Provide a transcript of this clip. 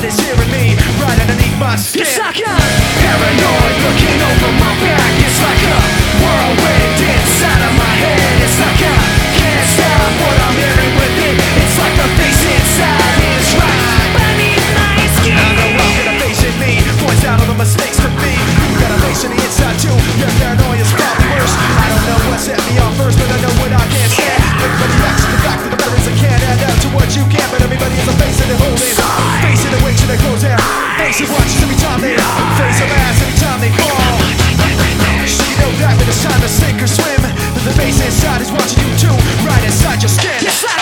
inside is hearing me right underneath my skin. It's like a paranoid looking over my back. It's like a whirlwind inside of my head. It's like I can't stop what I'm hearing within. It's like the face inside is right beneath my skin. I know I'm gonna face it, me points out all the mistakes to me. You got a face on the inside too. Your paranoia's probably worse. I don't know what set me off first, but I know what I can't stand. Everybody acts in the back for the betters and can't add up to what you can. But everybody has a face and they hold it. Face in the wings and they close out. Face of watches every time they face of ass every time they fall. So you know that when it's time to sink or swim, that the face inside is watching you too, right inside your skin.